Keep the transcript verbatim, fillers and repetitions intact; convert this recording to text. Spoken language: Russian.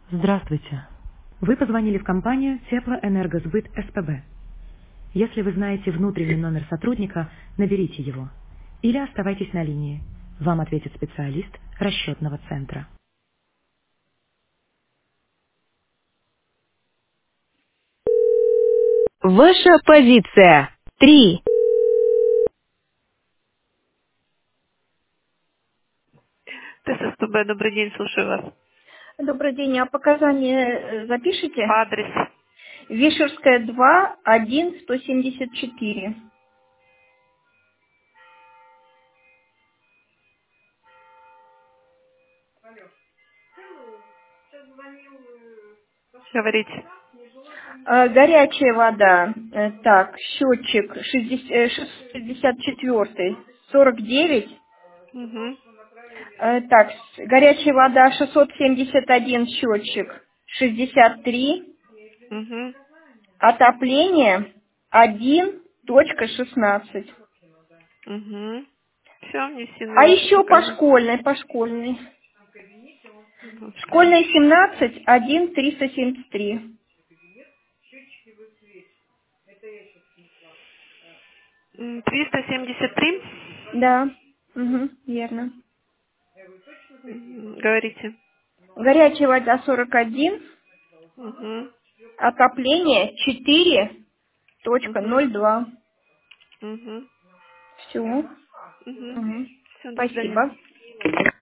Здравствуйте. Вы позвонили в компанию Теплоэнергосбыт СПБ. Если вы знаете внутренний номер сотрудника, наберите его. Или оставайтесь на линии. Вам ответит специалист расчетного центра. Ваша позиция. Три. ТССПБ, добрый день, слушаю вас. Добрый день, а показания э, запишите? По адресу. Вишерская два, один, сто семьдесят четыре. Говорите. А, горячая вода, э, так, счетчик шестьдесят, э, шестьсот шестьдесят четыре, сорок девять. Угу. Э, так, с- горячая вода шестьсот семьдесят один, счетчик шестьдесят три. Угу. Отопление один точка шестнадцать. Угу. Все, внесены А ваши еще по показания. школьной, по школьной. Господи. Школьная семнадцать, один, триста семьдесят три. М, триста семьдесят три. Да, угу, верно. Мгм. Говорите. Горячая вода сорок один, Угу. отопление четыре точка Угу. ноль два. Угу. Все. Угу. Угу. Все, до свидания. Спасибо.